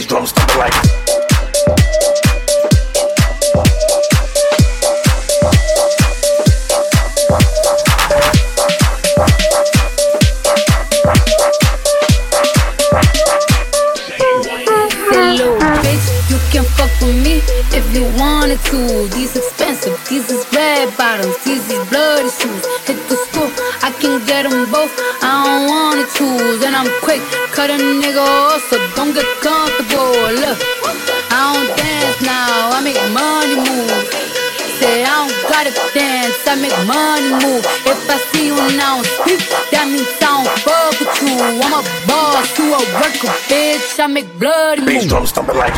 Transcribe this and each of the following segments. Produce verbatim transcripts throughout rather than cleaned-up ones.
drums thumping like. If you wanted to, these expensive, these is red bottoms, these is bloody shoes. Hit the school, I can get them both, I don't wanna choose. And I'm quick, cut a nigga off, so don't get comfortable. Look, I don't dance now, I make money move. Say I don't gotta dance, I make money move. If I see you and I don't speak, that means I don't fuck with you. I'm a boss, you a worker, bitch, I make bloody move. Bass drums thumping like.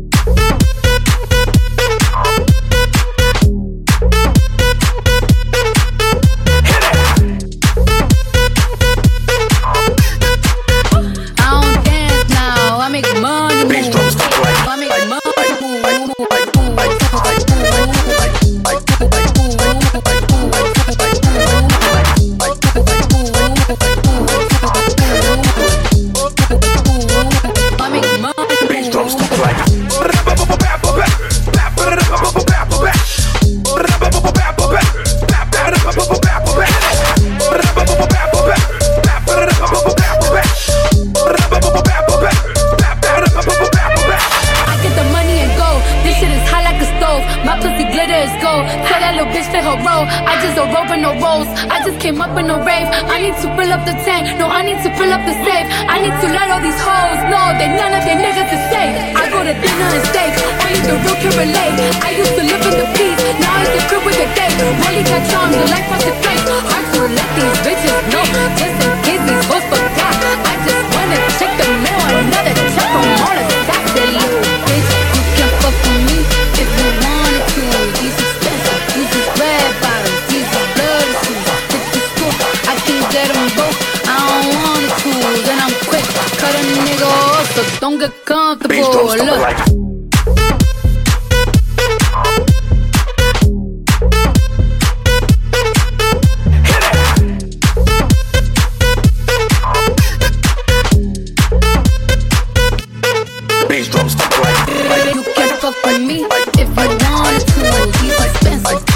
I just a rope and no rolls. I just came up in a rave. I need to fill up the tank. No, I need to fill up the safe. I need to let all these hoes know that none of their niggas is safe. I go to dinner and steak. Only the real can relate. I used to live in the peace. Now it's the crib with the date. Rolly got charms, the life was the place. Hard to let these bitches know. Just in case these hoes forgot. I just wanna check the mail. Another check from all the stocks. That little bitch, you can fuck with me if you wanted to. These expensive, these is red bottoms, these is bloody shoes. Hit the school, I can get them both, I don't wanna choose. And I'm quick, cut a nigga off, so don't get comfortable. Look. Like. Bass drums thumping like. You can fuck with me if you wanted to. These expensive.